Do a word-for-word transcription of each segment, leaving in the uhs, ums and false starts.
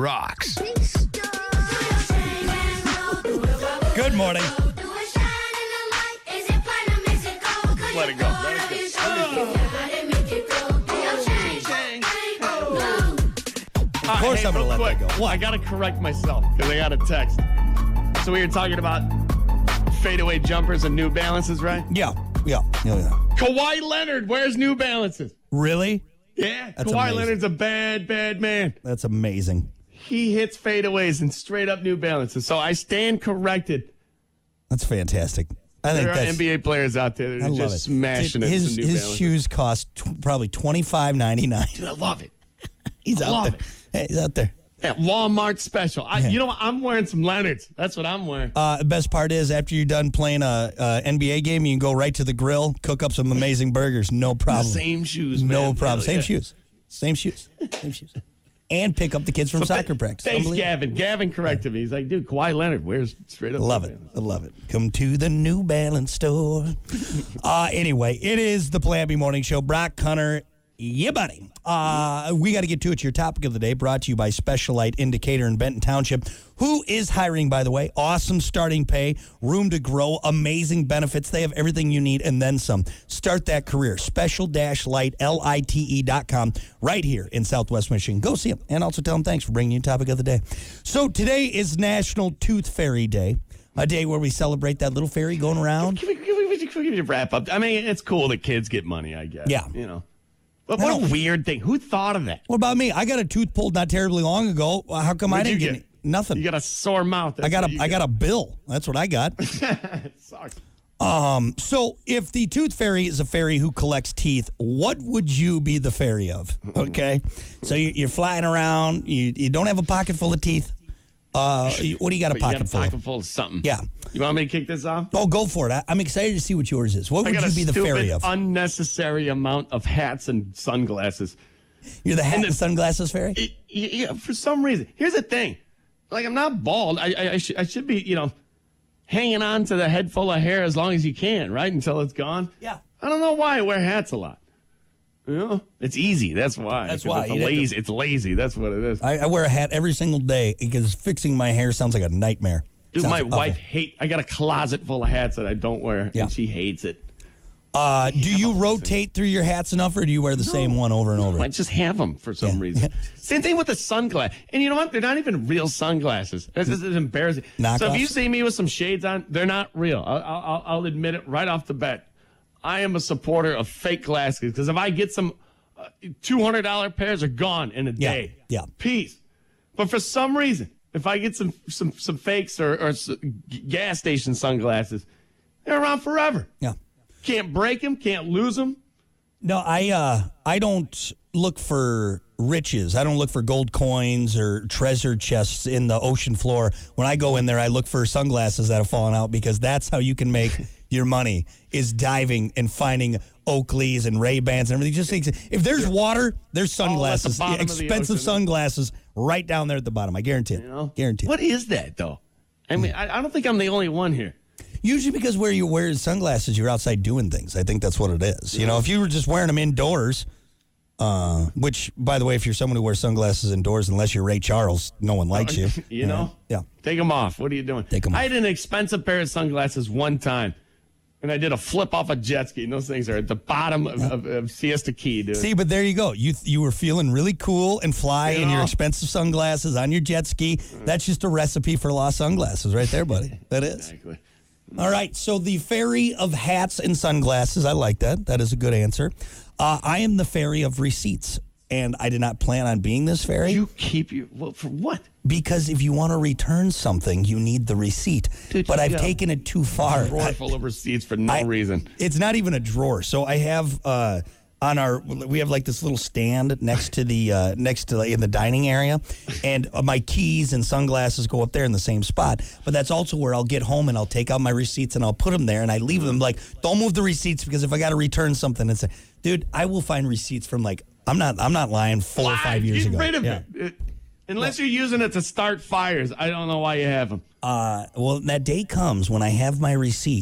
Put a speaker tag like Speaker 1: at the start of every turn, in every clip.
Speaker 1: rocks.
Speaker 2: Good morning.
Speaker 1: Let it go. Let it
Speaker 2: Of course
Speaker 1: hey,
Speaker 2: I'm going to
Speaker 1: real
Speaker 2: let
Speaker 1: quick,
Speaker 2: that go. What?
Speaker 1: I got to correct myself because I got a text. So we were talking about fadeaway jumpers and New Balances, right?
Speaker 2: Yeah, yeah, yeah, yeah.
Speaker 1: Kawhi Leonard wears New Balances.
Speaker 2: Really?
Speaker 1: Yeah,
Speaker 2: That's
Speaker 1: Kawhi
Speaker 2: amazing.
Speaker 1: Leonard's a bad, bad man.
Speaker 2: That's amazing.
Speaker 1: He hits fadeaways and straight up New Balances. So I stand corrected.
Speaker 2: That's fantastic. I think
Speaker 1: There are
Speaker 2: that's
Speaker 1: N B A players out there that
Speaker 2: I
Speaker 1: are
Speaker 2: love
Speaker 1: just
Speaker 2: it.
Speaker 1: smashing it.
Speaker 2: His
Speaker 1: with New
Speaker 2: his
Speaker 1: Balances.
Speaker 2: shoes cost t- probably twenty-five ninety-nine.
Speaker 1: Dude, I love it.
Speaker 2: He's
Speaker 1: I
Speaker 2: out
Speaker 1: love
Speaker 2: there. Hey, he's out there.
Speaker 1: Yeah, Walmart special. I,
Speaker 2: Yeah.
Speaker 1: You know what? I'm wearing some Leonards. That's what I'm wearing.
Speaker 2: Uh, the best part is after you're done playing a, a N B A game, you can go right to the grill, cook up some amazing burgers. No problem.
Speaker 1: Same shoes,
Speaker 2: No
Speaker 1: man.
Speaker 2: problem.
Speaker 1: Hell
Speaker 2: Same
Speaker 1: yeah.
Speaker 2: shoes. Same shoes. Same shoes. And pick up the kids from
Speaker 1: So
Speaker 2: soccer
Speaker 1: th-
Speaker 2: practice.
Speaker 1: Thanks,
Speaker 2: Unbelievable.
Speaker 1: Gavin. Gavin corrected me. He's like, dude, Kawhi Leonard wears straight up.
Speaker 2: I love
Speaker 1: New
Speaker 2: it.
Speaker 1: Balances.
Speaker 2: I love it. Come to the New Balance store. uh, anyway, it is the Plan B Morning Show. Brock Hunter, yeah, buddy. Uh, we got to get to it. Your topic of the day brought to you by Specialite Indicator in Benton Township, who is hiring, by the way. Awesome starting pay, room to grow, amazing benefits. They have everything you need and then some. Start that career. Special-Light, L I T E dot com, right here in Southwest Michigan. Go see them. And also tell them thanks for bringing you topic of the day. So today is National Tooth Fairy Day, a day where we celebrate that little fairy going around.
Speaker 1: Can we, can we, can we wrap up? I mean, it's cool that kids get money, I guess.
Speaker 2: Yeah.
Speaker 1: You know. But what
Speaker 2: No.
Speaker 1: a weird thing. Who thought of that?
Speaker 2: What about me? I got a tooth pulled not terribly long ago. Well, How come I
Speaker 1: What'd
Speaker 2: didn't
Speaker 1: you
Speaker 2: get,
Speaker 1: get?
Speaker 2: any- nothing?
Speaker 1: You got a sore mouth.
Speaker 2: I got a I got a bill. That's what I got.
Speaker 1: It sucks.
Speaker 2: Um, so if the tooth fairy is a fairy who collects teeth, what would you be the fairy of? Okay, so you, you're flying around. You you don't have a pocket full of teeth. Uh, you- what do you got a
Speaker 1: But you got
Speaker 2: pocket
Speaker 1: a
Speaker 2: full? of?
Speaker 1: pocket full of something.
Speaker 2: Yeah.
Speaker 1: You want me to kick this off?
Speaker 2: Oh, go for it. I, I'm excited to see what yours is. What
Speaker 1: I
Speaker 2: would
Speaker 1: got
Speaker 2: you
Speaker 1: a
Speaker 2: be the
Speaker 1: stupid,
Speaker 2: fairy of?
Speaker 1: unnecessary amount of hats and sunglasses.
Speaker 2: You're the hat
Speaker 1: and
Speaker 2: and
Speaker 1: the-
Speaker 2: sunglasses fairy.
Speaker 1: It- yeah, for some reason. Here's the thing. Like, I'm not bald. I, I, I, should, I should be, you know, hanging on to the head full of hair as long as you can, right? Until it's gone.
Speaker 2: Yeah.
Speaker 1: I don't know why I wear hats a lot. You know? It's easy. That's why.
Speaker 2: That's
Speaker 1: 'Cause
Speaker 2: why.
Speaker 1: It's, a
Speaker 2: You'd have to-
Speaker 1: lazy, it's lazy. That's what it is.
Speaker 2: I, I wear a hat every single day because fixing my hair sounds like a nightmare.
Speaker 1: Dude,
Speaker 2: Sounds
Speaker 1: my
Speaker 2: awful.
Speaker 1: wife hate. I got a closet full of hats that I don't wear,
Speaker 2: Yeah.
Speaker 1: and she hates it.
Speaker 2: Uh, do you rotate through your hats enough, or do you wear the same one over and over?
Speaker 1: I just have them for some
Speaker 2: Yeah.
Speaker 1: reason. Same thing with the sunglasses. And you know what? They're not even real sunglasses. This is embarrassing.
Speaker 2: Knockoffs?
Speaker 1: So if you see me with some shades on, they're not real. I'll, I'll, I'll admit it right off the bat. I am a supporter of fake glasses because if I get some uh, two hundred dollars pairs are gone in a
Speaker 2: Yeah,
Speaker 1: day.
Speaker 2: yeah.
Speaker 1: Peace. But for some reason, if I get some some some fakes or, or s- g- gas station sunglasses, they're around forever.
Speaker 2: Yeah.
Speaker 1: Can't break them, can't lose them.
Speaker 2: No, I uh, I don't look for riches. I don't look for gold coins or treasure chests in the ocean floor. When I go in there, I look for sunglasses that have fallen out because that's how you can make your money is diving and finding Oakleys and Ray-Bans and everything. Just think, if there's water, there's sunglasses,
Speaker 1: bottom of the
Speaker 2: expensive
Speaker 1: ocean.
Speaker 2: sunglasses right down there at the bottom. I guarantee it.
Speaker 1: You know?
Speaker 2: Guarantee it.
Speaker 1: What is that, though? I mean, I, I don't think I'm the only one here.
Speaker 2: Usually because where you wear sunglasses, you're outside doing things. I think that's what it is. You know, if you were just wearing them indoors, uh, which, by the way, if you're someone who wears sunglasses indoors, unless you're Ray Charles, no one likes you.
Speaker 1: You know?
Speaker 2: Yeah.
Speaker 1: Take them off. What are you doing?
Speaker 2: Take 'em
Speaker 1: I
Speaker 2: off.
Speaker 1: had an expensive pair of sunglasses one time, and I did a flip off a jet ski. And those things are at the bottom of, of, of Siesta Key, dude.
Speaker 2: See, but there you go. You you were feeling really cool and fly
Speaker 1: You
Speaker 2: in your
Speaker 1: know?
Speaker 2: expensive sunglasses on your jet ski. That's just a recipe for lost sunglasses right there, buddy. That is.
Speaker 1: Exactly.
Speaker 2: All right, so the fairy of hats and sunglasses. I like that. That is a good answer. Uh, I am the fairy of receipts, and I did not plan on being this fairy.
Speaker 1: You keep your, well, for what?
Speaker 2: Because if you want to return something, you need the receipt.
Speaker 1: Dude,
Speaker 2: but
Speaker 1: you
Speaker 2: I've
Speaker 1: got
Speaker 2: taken it too far.
Speaker 1: A drawer
Speaker 2: I-
Speaker 1: full of receipts for no
Speaker 2: I-
Speaker 1: reason.
Speaker 2: It's not even a drawer. So I have uh, on our we have like this little stand next to the uh, next to the, in the dining area, and uh, my keys and sunglasses go up there in the same spot. But that's also where I'll get home and I'll take out my receipts and I'll put them there and I leave them like, don't move the receipts because if I got to return something, it's a, dude, I will find receipts from like I'm not I'm not lying four or five years
Speaker 1: Get
Speaker 2: ago.
Speaker 1: rid of
Speaker 2: Yeah.
Speaker 1: it. It- Unless you're using it to start fires, I don't know why you have them.
Speaker 2: Uh, well, that day comes when I have my receipt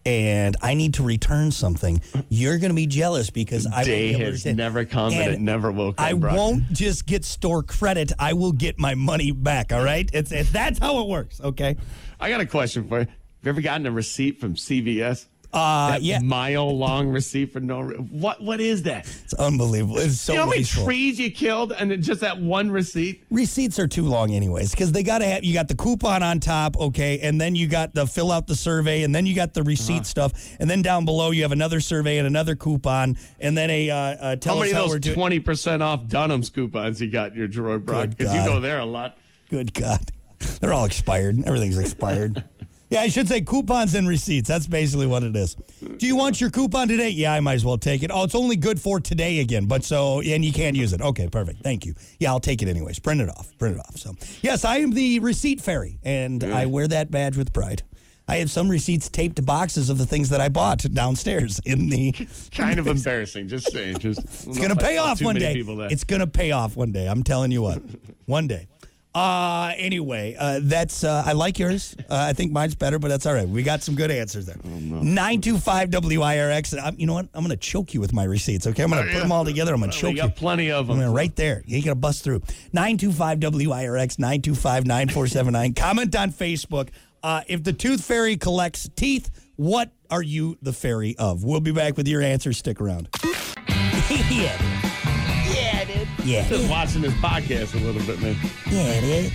Speaker 2: and I need to return something, you're going to be jealous because I
Speaker 1: Day
Speaker 2: won't be able
Speaker 1: has
Speaker 2: to-
Speaker 1: never come and,
Speaker 2: and
Speaker 1: it never will come.
Speaker 2: I
Speaker 1: Brock.
Speaker 2: won't just get store credit. I will get my money back. All right, it's, it's that's how it works. Okay.
Speaker 1: I got a question for you. Have you ever gotten a receipt from C V S?
Speaker 2: Uh,
Speaker 1: That
Speaker 2: yeah,
Speaker 1: mile long receipt for no. Re- what what is that?
Speaker 2: it's unbelievable. It's so
Speaker 1: You know how many
Speaker 2: wasteful.
Speaker 1: trees you killed and then just that one receipt?
Speaker 2: Receipts are too long, anyways, because they got to have. You got the coupon on top, okay, and then you got the fill out the survey, and then you got the receipt
Speaker 1: Uh-huh.
Speaker 2: stuff, and then down below you have another survey and another coupon, and then a uh, uh, tell
Speaker 1: How many
Speaker 2: us how
Speaker 1: of
Speaker 2: we're
Speaker 1: those
Speaker 2: doing.
Speaker 1: twenty percent off Dunham's coupons you got in your drawer, Brock?
Speaker 2: Good
Speaker 1: Because you
Speaker 2: God.
Speaker 1: go there a lot.
Speaker 2: Good God, they're all expired. Everything's expired. Yeah, I should say coupons and receipts. That's basically what it is. Do you want your coupon today? Yeah, I might as well take it. Oh, it's only good for today again, but so, and you can't use it. Okay, perfect. Thank you. Yeah, I'll take it anyways. Print it off. Print it off. So, yes, I am the receipt fairy, and I wear that badge with pride. I have some receipts taped to boxes of the things that I bought downstairs in the.
Speaker 1: Kind of embarrassing. Just saying. Just
Speaker 2: It's going to pay off one day. It's going to pay off one day. I'm telling you what. One day. Uh, anyway, uh, that's, uh, I like yours. Uh, I think mine's better, but that's all right. We got some good answers there. nine two five W I R X. I'm, you know what? I'm going to choke you with my receipts, okay? I'm going to put them all together. I'm going to
Speaker 1: We
Speaker 2: choke
Speaker 1: got
Speaker 2: you.
Speaker 1: plenty of
Speaker 2: I'm
Speaker 1: them.
Speaker 2: gonna right there. You ain't going to bust through. nine two five W I R X, nine two five, nine four seven nine. Comment on Facebook. Uh, if the tooth fairy collects teeth, what are you the fairy of? We'll be back with your answers. Stick around. yeah. Yeah, dude. Yeah.
Speaker 1: Just watching this podcast a little bit, man.
Speaker 2: Yeah, dude.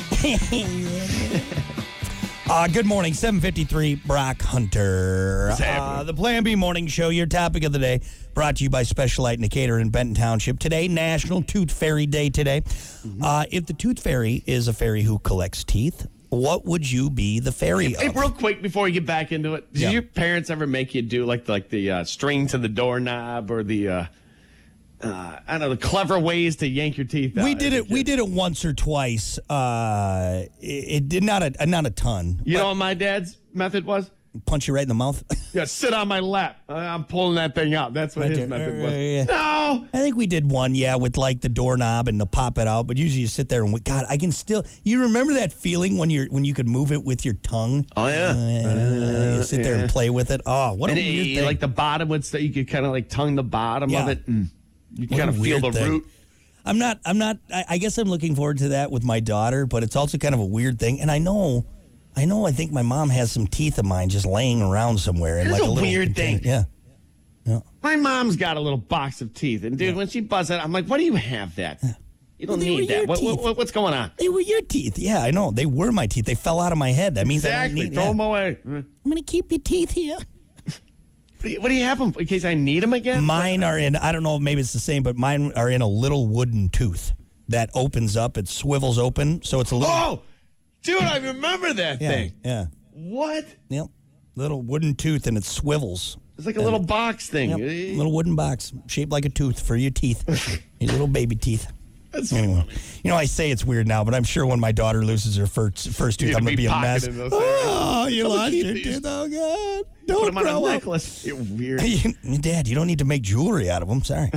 Speaker 2: uh, good morning, seven fifty-three, Brock Hunter.
Speaker 1: What's
Speaker 2: Uh,
Speaker 1: happening?
Speaker 2: the Plan B Morning Show, your topic of the day, brought to you by Specialite Indicator in Benton Township. Today, National Tooth Fairy Day today.
Speaker 1: Mm-hmm.
Speaker 2: Uh, if the tooth fairy is a fairy who collects teeth, what would you be the fairy
Speaker 1: Hey,
Speaker 2: of?
Speaker 1: real quick before we get back into it, did
Speaker 2: Yeah.
Speaker 1: your parents ever make you do like like the uh, string to the doorknob or the uh, uh, I don't know the clever ways to yank your teeth out?
Speaker 2: We did it. We did it once or twice. Uh, it, it did not a not a ton.
Speaker 1: You know what my dad's method was?
Speaker 2: Punch you right in the mouth.
Speaker 1: Yeah, sit on my lap. Uh, I'm pulling that thing out. That's what
Speaker 2: Right
Speaker 1: his
Speaker 2: there.
Speaker 1: method
Speaker 2: Uh,
Speaker 1: was.
Speaker 2: yeah.
Speaker 1: No.
Speaker 2: I think we did one, yeah, with like the doorknob and the pop it out. But usually you sit there and we, God, I can still. You remember that feeling when you're when you could move it with your tongue?
Speaker 1: Oh yeah.
Speaker 2: Uh, you sit there and play with it. Oh, what a
Speaker 1: And
Speaker 2: weird
Speaker 1: it,
Speaker 2: thing!
Speaker 1: like the bottom would say you could kind of like tongue the bottom
Speaker 2: Yeah.
Speaker 1: of it. And you
Speaker 2: What
Speaker 1: kind
Speaker 2: a
Speaker 1: of feel
Speaker 2: weird
Speaker 1: the
Speaker 2: thing.
Speaker 1: root.
Speaker 2: I'm not. I'm not. I, I guess I'm looking forward to that with my daughter, but it's also kind of a weird thing. And I know, I know. I think my mom has some teeth of mine just laying around somewhere. And
Speaker 1: That's
Speaker 2: like
Speaker 1: a
Speaker 2: a, little
Speaker 1: weird
Speaker 2: container.
Speaker 1: thing.
Speaker 2: Yeah. Yeah.
Speaker 1: My mom's got a little box of teeth, and dude, when she busts it, I'm like, "Why do you have that? You don't
Speaker 2: Well, they were
Speaker 1: need
Speaker 2: your
Speaker 1: that. What, what,
Speaker 2: teeth.
Speaker 1: what- what's going on?"
Speaker 2: They were your teeth. Yeah, I know. They were my teeth. They fell out of my head. That means I don't
Speaker 1: Exactly.
Speaker 2: need.
Speaker 1: Throw
Speaker 2: yeah.
Speaker 1: them away.
Speaker 2: I'm gonna keep your teeth here.
Speaker 1: What do you, what do you have them in case I need them again?
Speaker 2: Mine are in, I don't know, maybe it's the same, but mine are in a little wooden tooth that opens up. It swivels open. So it's a little.
Speaker 1: Oh, dude, I remember that
Speaker 2: yeah.
Speaker 1: thing.
Speaker 2: Yeah.
Speaker 1: What?
Speaker 2: Yep. Little wooden tooth and it swivels.
Speaker 1: It's like a little box thing.
Speaker 2: Yep.
Speaker 1: Eh,
Speaker 2: Little wooden box shaped like a tooth for your teeth. Your little baby teeth.
Speaker 1: That's
Speaker 2: Anyway,
Speaker 1: funny.
Speaker 2: you know, I say it's weird now, but I'm sure when my daughter loses her first, first tooth,
Speaker 1: You're
Speaker 2: I'm
Speaker 1: gonna
Speaker 2: going to
Speaker 1: be
Speaker 2: be a mess.
Speaker 1: pocketing those things.
Speaker 2: Oh, you
Speaker 1: I'm gonna
Speaker 2: lost
Speaker 1: keep
Speaker 2: your
Speaker 1: these.
Speaker 2: tooth. Oh, God.
Speaker 1: Put
Speaker 2: Don't
Speaker 1: them on
Speaker 2: grow
Speaker 1: a
Speaker 2: up.
Speaker 1: necklace. You're weird.
Speaker 2: Dad, you don't need to make jewelry out of them. Sorry.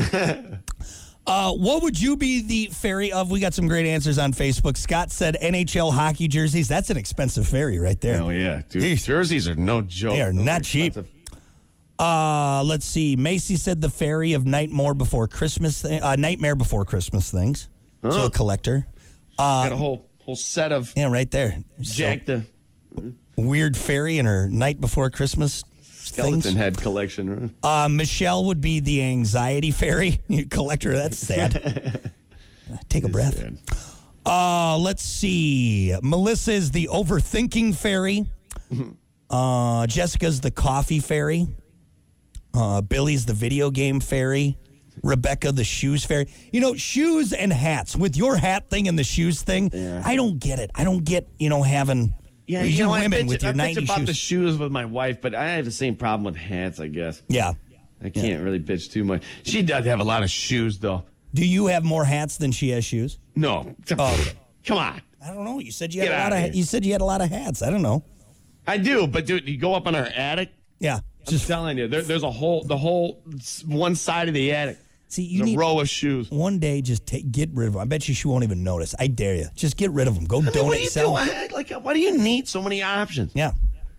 Speaker 2: uh, what would you be the fairy of? We got some great answers on Facebook. Scott said N H L hockey jerseys. That's an expensive fairy right there.
Speaker 1: Oh yeah, dude.
Speaker 2: Jeez.
Speaker 1: Jerseys are no joke.
Speaker 2: They are
Speaker 1: Those
Speaker 2: not cheap.
Speaker 1: expensive.
Speaker 2: Uh, let's see. Macy said the fairy of Nightmare Before Christmas. Th- uh, Nightmare Before Christmas things. So
Speaker 1: Huh.
Speaker 2: a collector.
Speaker 1: Got a whole whole set of
Speaker 2: Yeah, right there. So,
Speaker 1: Jack the
Speaker 2: weird fairy and her Night Before Christmas
Speaker 1: skeleton
Speaker 2: things.
Speaker 1: head collection.
Speaker 2: Uh, Michelle would be the anxiety fairy. You collector. That's sad. Take a breath.
Speaker 1: Sad.
Speaker 2: Uh, let's see. Melissa is the overthinking fairy. Uh, Jessica's the coffee fairy. Uh, Billy's the video game fairy. Rebecca, the shoes fairy. You know, shoes and hats. With your hat thing and the shoes thing,
Speaker 1: Yeah.
Speaker 2: I don't get it. I don't get, you know, having
Speaker 1: Yeah,
Speaker 2: you,
Speaker 1: you know, I
Speaker 2: women
Speaker 1: bitch,
Speaker 2: with your
Speaker 1: I bitch
Speaker 2: ninety
Speaker 1: about
Speaker 2: shoes.
Speaker 1: the shoes with my wife, but I have the same problem with hats, I guess.
Speaker 2: yeah.
Speaker 1: I can't really bitch too much. She does have a lot of shoes, though.
Speaker 2: Do you have more hats than she has shoes?
Speaker 1: No.
Speaker 2: Oh.
Speaker 1: Come on.
Speaker 2: I don't know. You said you had
Speaker 1: Get
Speaker 2: a lot
Speaker 1: outta
Speaker 2: of
Speaker 1: here.
Speaker 2: you said you had a lot of hats. I don't know.
Speaker 1: I do, but dude, you go up on our attic.
Speaker 2: Yeah.
Speaker 1: I'm just telling you, there, there's a whole, the whole s- one side of the attic.
Speaker 2: See, you
Speaker 1: There's
Speaker 2: need
Speaker 1: a row of shoes.
Speaker 2: one day just take get rid of them. I bet you she won't even notice. I dare you. Just get rid of them. Go
Speaker 1: I mean,
Speaker 2: donate,
Speaker 1: what do you
Speaker 2: sell.
Speaker 1: do? I- Like, why do you need so many options?
Speaker 2: Yeah.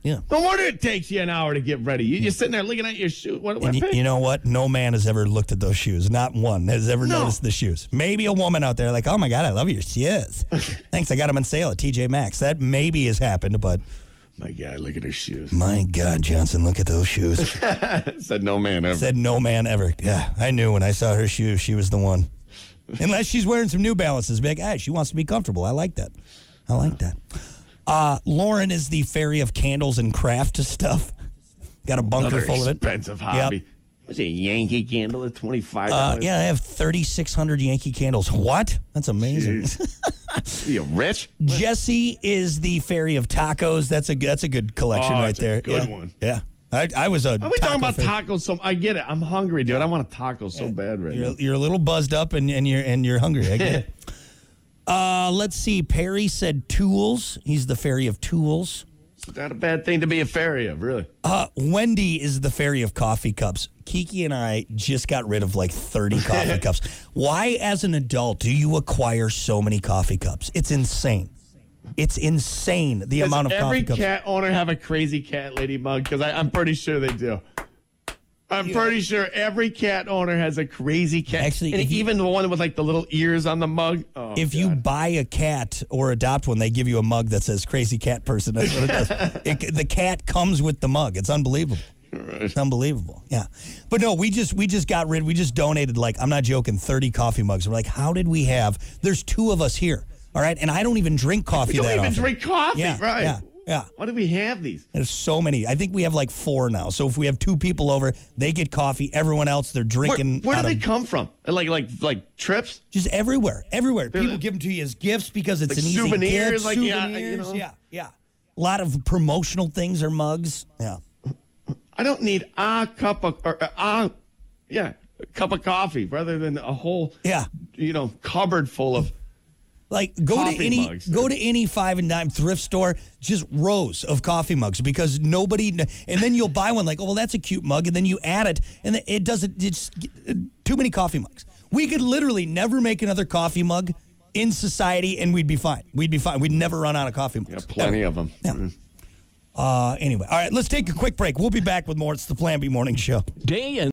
Speaker 2: Yeah.
Speaker 1: No wonder it takes you an hour to get ready. You, you're sitting there looking at your shoe. What, what
Speaker 2: And y- you know what? No man has ever looked at those shoes. Not one has ever
Speaker 1: No.
Speaker 2: noticed the shoes. Maybe a woman out there like, oh my God, I love your shoes. Thanks, I got them on sale at T J Maxx. That maybe has happened, but
Speaker 1: My God, look at her shoes.
Speaker 2: my God, Johnson, look at those shoes.
Speaker 1: Said no man ever.
Speaker 2: Said no man ever. Yeah, I knew when I saw her shoes, she was the one. Unless she's wearing some New Balances. Be like, ah, she wants to be comfortable. I like that. I like that. Uh, Lauren is the fairy of candles and craft stuff. Got a bunker
Speaker 1: Another
Speaker 2: full of it.
Speaker 1: expensive hobby.
Speaker 2: Yep.
Speaker 1: What's a Yankee candle at twenty-five
Speaker 2: Uh,
Speaker 1: dollars?
Speaker 2: yeah, I have thirty-six hundred Yankee candles. What? That's amazing.
Speaker 1: Are you rich?
Speaker 2: Jesse is the fairy of tacos. That's a that's a good collection
Speaker 1: Oh,
Speaker 2: right
Speaker 1: it's a
Speaker 2: there.
Speaker 1: good
Speaker 2: yeah.
Speaker 1: one.
Speaker 2: Yeah, I, I was a.
Speaker 1: Are we talking about
Speaker 2: fan.
Speaker 1: tacos? So I get it. I'm hungry, dude. I want a taco so bad right
Speaker 2: You're,
Speaker 1: now.
Speaker 2: you're a little buzzed up and, and you're and you're hungry. I get it. Uh, let's see. Perry said tools. He's the fairy of tools.
Speaker 1: It's not a bad thing to be a fairy of, really.
Speaker 2: Uh, Wendy is the fairy of coffee cups. Kiki and I just got rid of like thirty coffee cups. Why, as an adult, do you acquire so many coffee cups? It's insane. It's insane the
Speaker 1: Does
Speaker 2: amount of
Speaker 1: every
Speaker 2: coffee cups.
Speaker 1: cat owner have a crazy cat lady mug? Because I'm pretty sure they do. I'm pretty sure every cat owner has a crazy cat.
Speaker 2: Actually,
Speaker 1: and
Speaker 2: if you-
Speaker 1: even the one with like the little ears on the mug. Oh,
Speaker 2: If you
Speaker 1: God.
Speaker 2: buy a cat or adopt one, they give you a mug that says "crazy cat person." That's what it does. It, the cat comes with the mug. It's unbelievable. It's unbelievable. Yeah, but no, we just we just got rid. We just donated like I'm not joking, thirty coffee mugs. We're like, how did we have? There's two of us here, all right, and I don't even drink coffee
Speaker 1: we don't
Speaker 2: that
Speaker 1: even
Speaker 2: often.
Speaker 1: drink coffee,
Speaker 2: Yeah,
Speaker 1: right?
Speaker 2: yeah, yeah.
Speaker 1: Why do we have these?
Speaker 2: There's so many. I think we have like four now. So if we have two people over, they get coffee. Everyone else, they're
Speaker 1: Where,
Speaker 2: drinking.
Speaker 1: where
Speaker 2: out
Speaker 1: do they
Speaker 2: of-
Speaker 1: come from? Like like like trips?
Speaker 2: Just everywhere, everywhere. People
Speaker 1: like-
Speaker 2: give them to you as gifts because it's
Speaker 1: Like
Speaker 2: an easy
Speaker 1: souvenirs,
Speaker 2: gift.
Speaker 1: like, yeah,
Speaker 2: souvenirs,
Speaker 1: you know.
Speaker 2: yeah, yeah. A lot of promotional things or mugs. Yeah.
Speaker 1: I don't need a cup of or a yeah a cup of coffee rather than a whole
Speaker 2: Yeah.
Speaker 1: you know cupboard full of.
Speaker 2: Like go
Speaker 1: Coffee
Speaker 2: to any
Speaker 1: mugs.
Speaker 2: go to any five and dime thrift store, just rows of coffee mugs because nobody. And then you'll buy one like, oh well, that's a cute mug, and then you add it, and it doesn't. It's too many coffee mugs. We could literally never make another coffee mug in society, and we'd be fine. We'd be fine. We'd never run out of coffee mugs.
Speaker 1: Yeah, plenty of them.
Speaker 2: Yeah. Uh, anyway, all right, let's take a quick break. We'll be back with more. It's the Plan B Morning Show.
Speaker 3: Day and